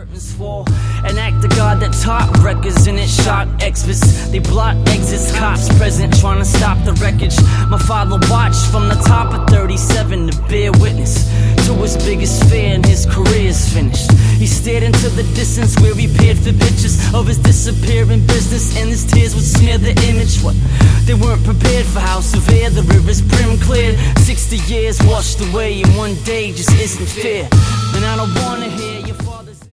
curtains fall. An act of God that taught records and it shocked experts. They block exits, cops present trying to stop the wreckage. My father watched from the top of 37 to bear witness to his biggest fear, and his career's finished. He stared into the distance where he peered for pictures of his disappearing business, and his tears would smear the image. What? They weren't prepared for how severe the river's brim cleared. 60 years washed away, and one day just isn't fair. And I don't wanna hear your